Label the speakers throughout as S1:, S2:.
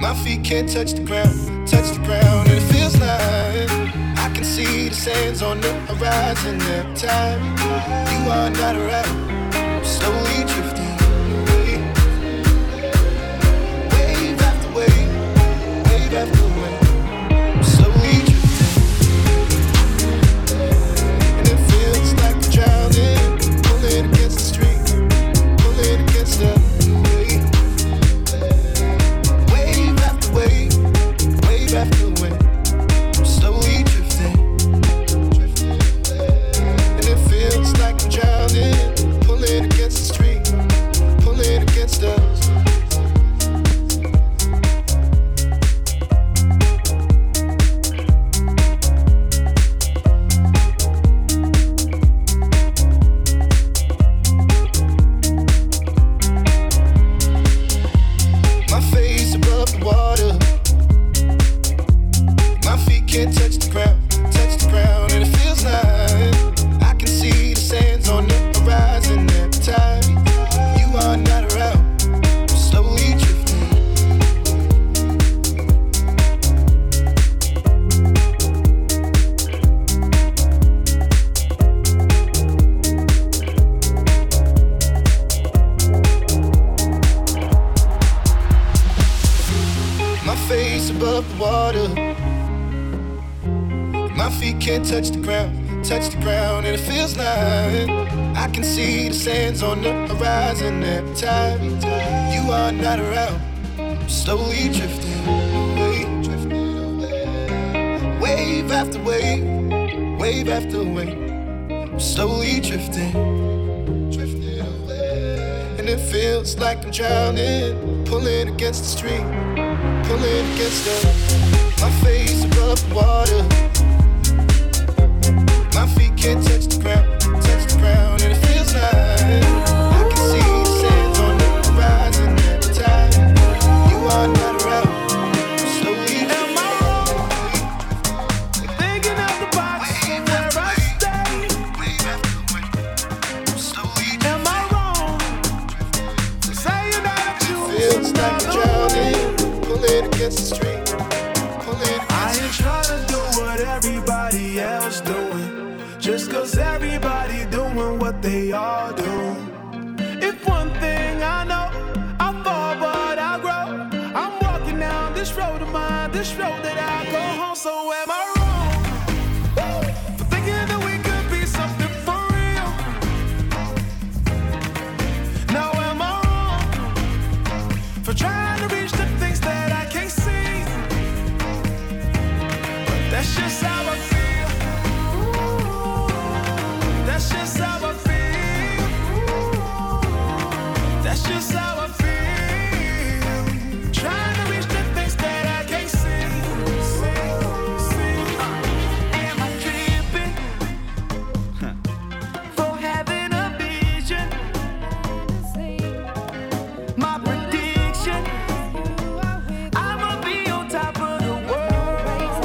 S1: My feet can't touch the ground, and it feels like I can see the sands on the horizon every time you are not around. I'm slowly drifting away, wave after wave, wave after wave. I'm slowly drifting, and it feels like I'm drowning, pulling against the stream, pulling against the after wave, I'm slowly drifting, and it feels like I'm drowning, pulling against the stream, pulling against us. My face above the water, can't touch the ground, and it feels like I can see the sands on the horizon every time you are not around. I'm slowly drifting, my face above the water. My feet can't touch the ground, and it feels like I can see the sands on the horizon every time you are not around. I'm slowly drifting away, wave after wave, wave after wave. I'm slowly drifting, and it feels like I'm drowning, pulling against the stream, pulling against the. My face above the water. My feet can't touch the ground, and it feels like I can see the sands on the horizon every time you are not around. I'm slowly
S2: am I wrong? Thinking out the box from where I stay.
S1: I'm slowly
S2: am I wrong? Saying that I choose
S1: feels like I'm drowning, pulling against the stream, pulling against
S2: I ain't trying to do what everybody else doing. Just cause everybody doing what they all do. If one thing I know, I fall but I grow. I'm walking down this road of mine, this road that I go home. So am I wrong for thinking that we could be something for real? Now am I wrong for trying to reach the things that I can't see? But that's just how I feel. That's just how I feel. That's just how I feel. Trying to reach the things that I can't see. Am I tripping for having a vision? My prediction, I'ma be on top of the world.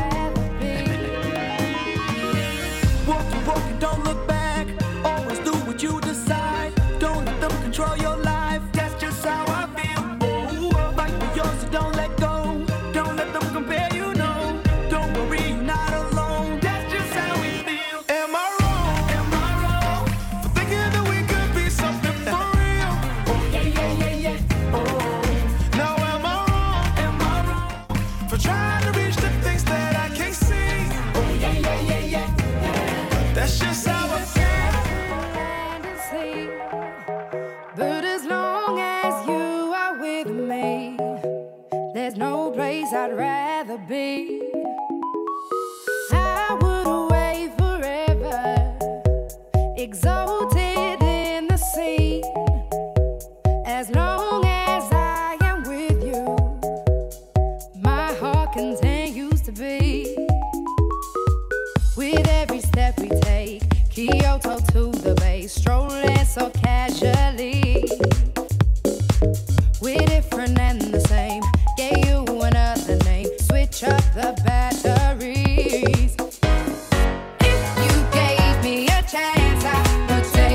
S2: Walking, don't look back. Always do what you decide. Don't let them control your life. That's just how I feel. Oh, fight for yours, so don't let go. Don't let them compare you, no. Don't worry, you're not alone. That's just how we feel. Am I wrong? Am I wrong for thinking that we could be something for real? Oh, yeah. Oh, now am I wrong? Am I wrong for trying to reach the things that I can't see? Oh, yeah. That's just how I feel.
S3: But as long as you are with me, there's no place I'd rather be. I would away forever, exalted in the sea. As long as I am with you, my heart continues to beat. With every step we take, Kyoto to the bay, strolling so casually. We're different and the same, gave you another name, switch up the batteries. If you gave me a chance, I would take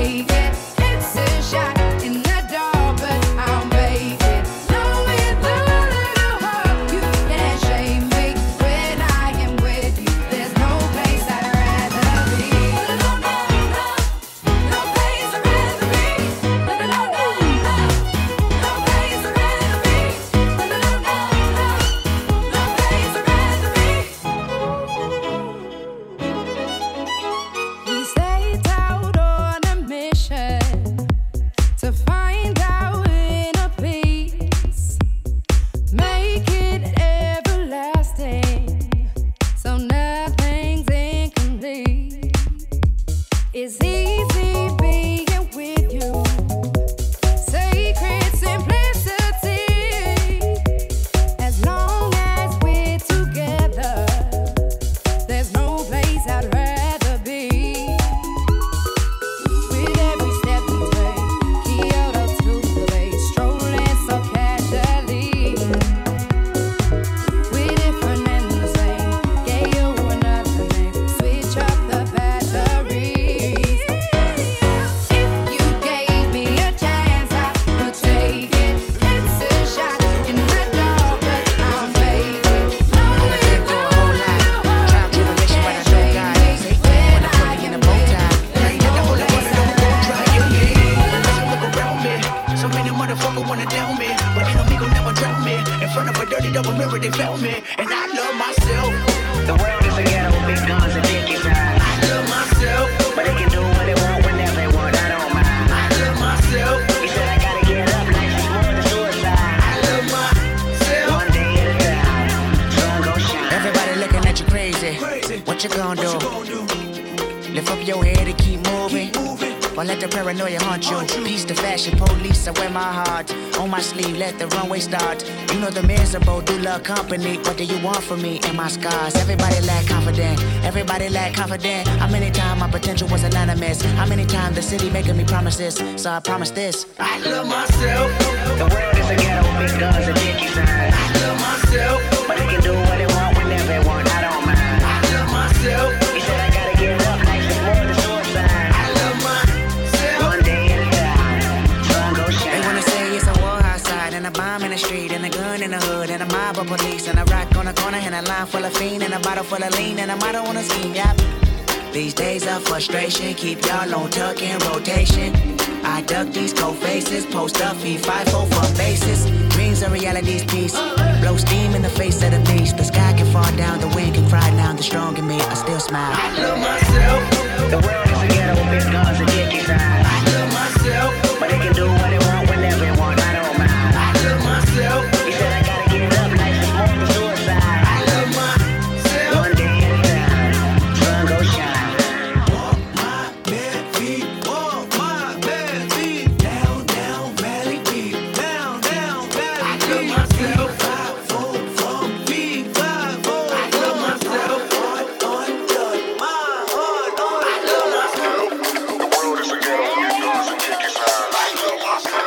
S2: around me. In front of a dirty double mirror, they found me. And I love myself.
S4: The world is a ghetto with big guns and dick inside.
S2: I love myself.
S4: But they can do what they want whenever they want, I don't mind.
S2: I love myself.
S4: He said I gotta get up, life is more than suicide.
S2: I love myself.
S4: One day at a time, sun gon' shine.
S5: Everybody looking at you crazy. What you gonna do? Lift up your head and keep moving. Or let the paranoia haunt you. Peace to fashion police, I wear my heart on my sleeve, let the runway start. You know the miserable do love company. What do you want from me and my scars? Everybody lack confident, everybody lack confident. How many times my potential was anonymous? How many times the city making me promises? So I promise this.
S2: I love myself.
S4: The world is a ghetto with big guns and dick inside.
S2: I love myself.
S4: But they can do what they want whenever they want, I don't mind.
S2: I love myself.
S4: He said I gotta get up, life is more than suicide.
S2: I love myself.
S4: One day at a time, sun gon' shine.
S5: They wanna say it's a war outside, and a bomb in the street, and a gun in the hood, and a mob of police, and a rock on the corner, and a line full of fiend, and a bottle full of lean, and a motto on a scheme, yep. These days of frustration keep y'all on tuck in rotation. I duck these cold faces, post up, feed 5-4 for bases. Dreams are reality's piece. Blow steam in the face of the beast. The sky can fall down, the wind can cry down. The strong in me, I still smile.
S2: I love myself.
S4: The world is a ghetto with big guns and dick inside.
S2: I love myself.
S4: But they can do what they want whenever they want, I don't mind.
S2: I love myself.
S4: He said I gotta get up, life is more than suicide.
S2: I love myself.
S4: One day at a time, sun gon' shine.
S2: Walk my bare feet, walk my bare feet. Down, down, valley deep. Down, down, valley deep. I love myself. 5-4 from feet, 5-4. I love myself. Heart on good, my heart on. I love myself.
S6: The world is a ghetto with guns and dick inside.
S2: I love myself.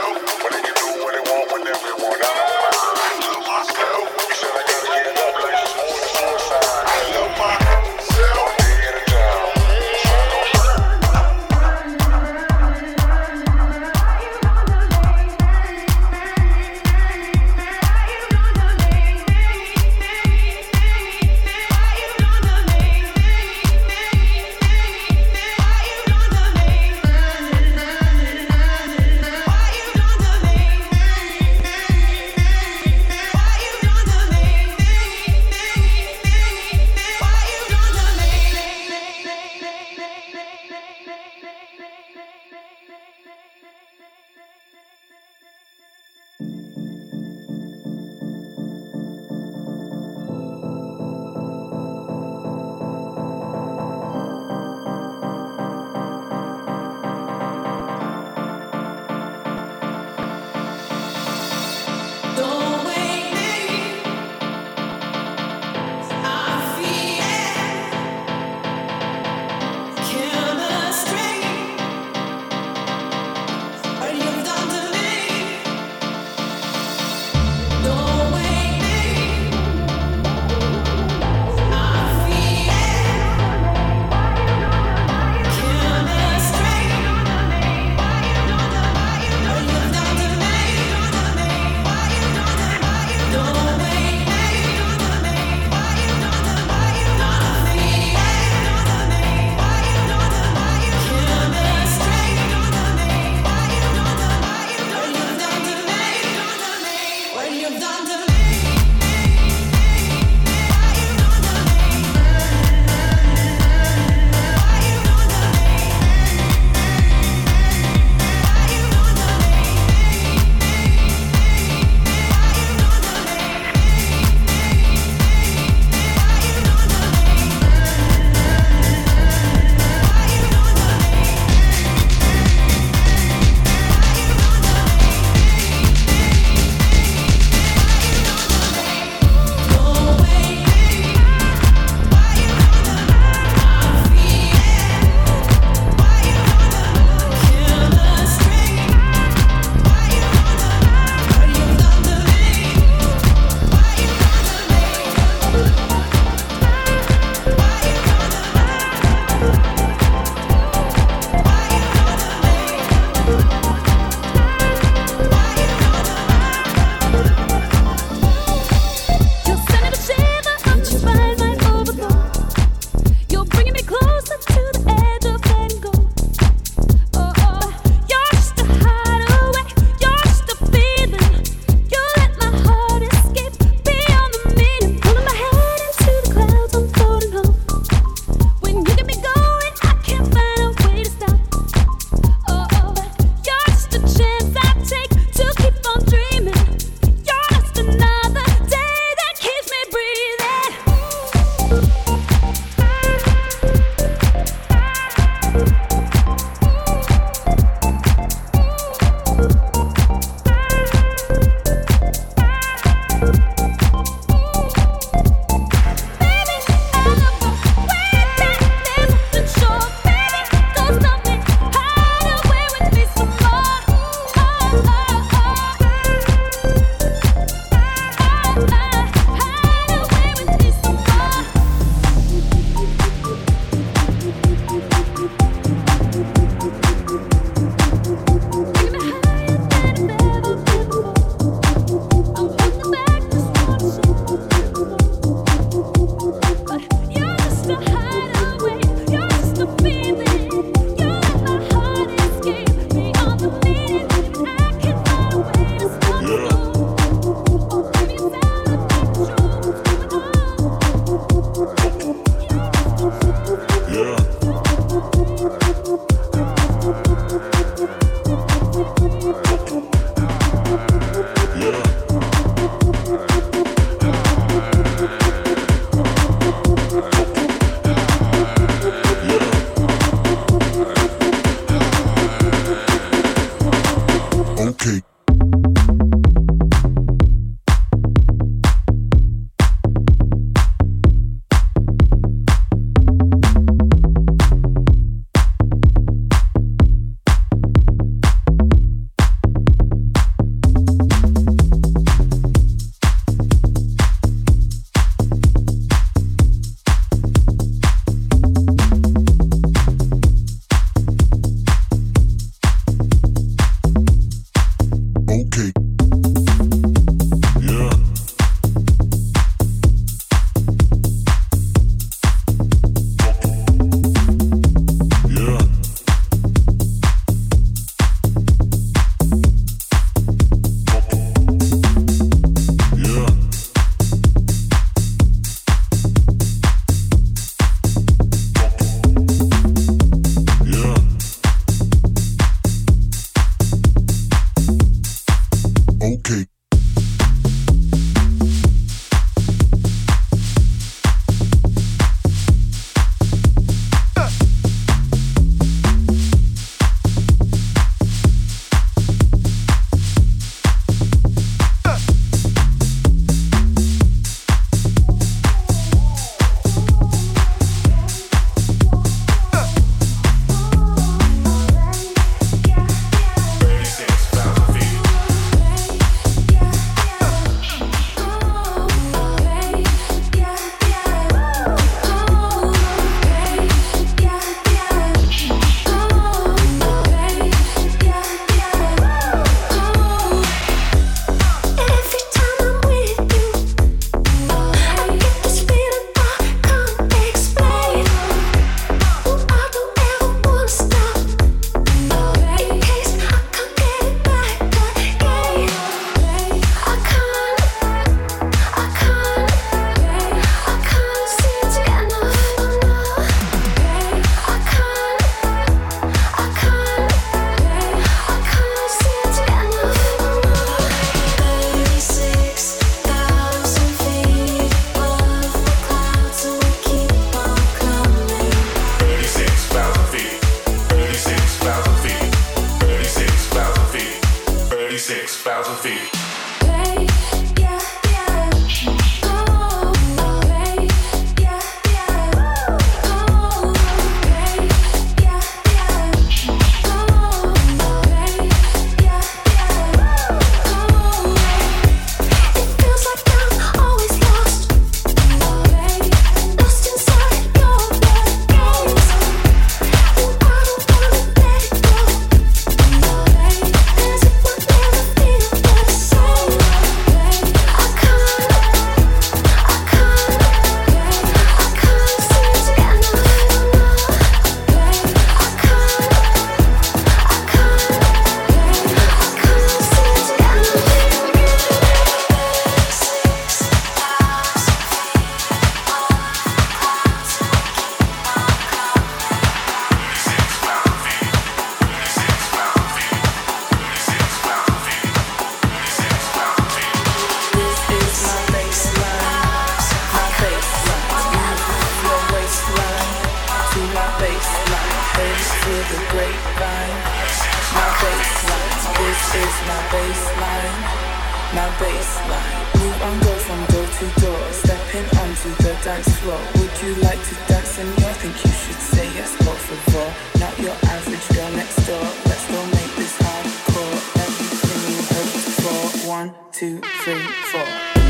S6: dance floor. Would you like to dance in your? Think you should say yes, por favor. Not your average girl next door. Let's go make this hardcore. Everything you hoped for. 1, 2, 3, 4.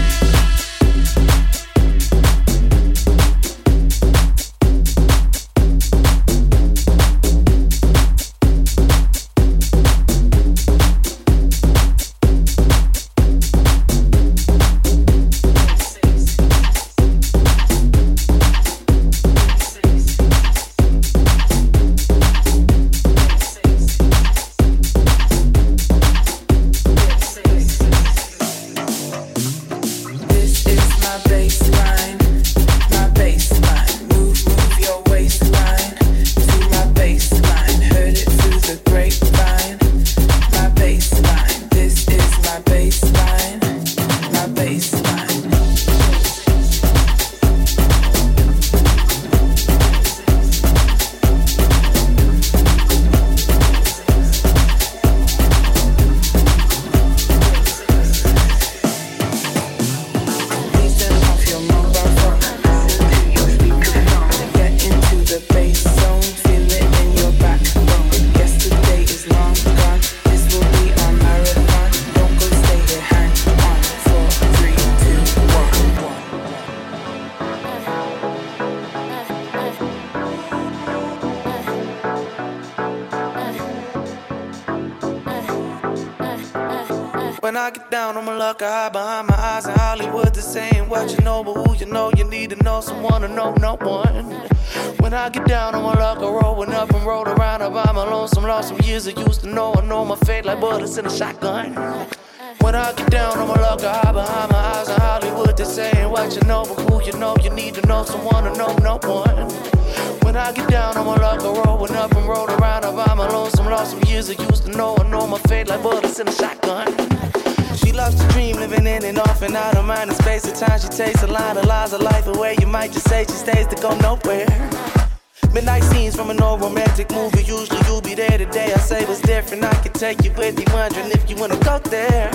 S2: When I get down on my luck, I hide behind my eyes in Hollywood. This ain't what you know, but who you know, you need to know someone to know no one. When I get down on my luck, I rollin' up and roll around. I by my lonesome, lost some years I used to know. I know my fate like bullets in a shotgun. When I get down on my luck, I hide behind my eyes in Hollywood. This ain't what you know, but who you know, you need to know someone to know no one. When I get down on my luck, I rollin' up and roll around. I by my lonesome, lost some years I used to know. I know my fate like bullets in a shotgun. She loves to dream, living in and off and out of mind and space. At times she takes a line of lies of life away. You might just say she stays to go nowhere. Midnight scenes from an old romantic movie. Usually you'll be there today. I say what's different, I can take you with me, wondering if you wanna go there.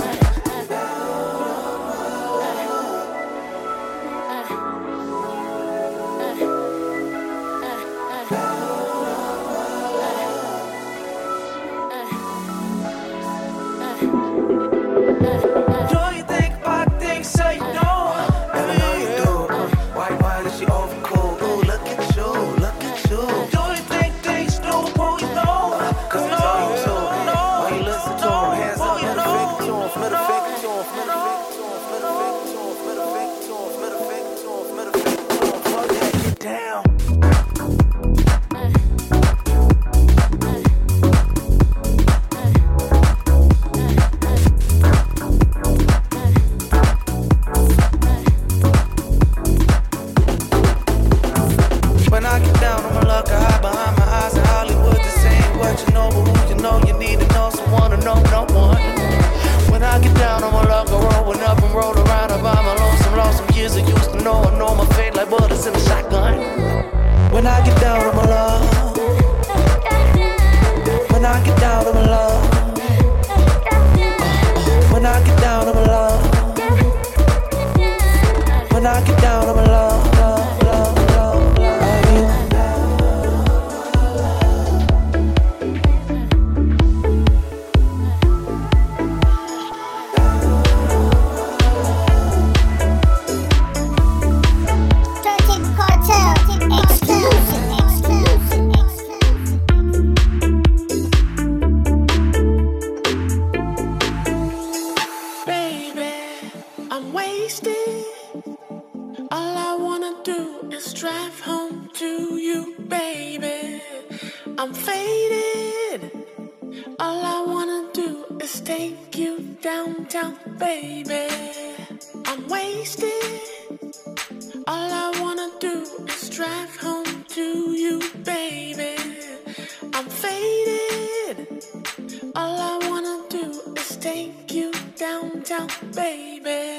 S6: All I wanna do is take you downtown, baby.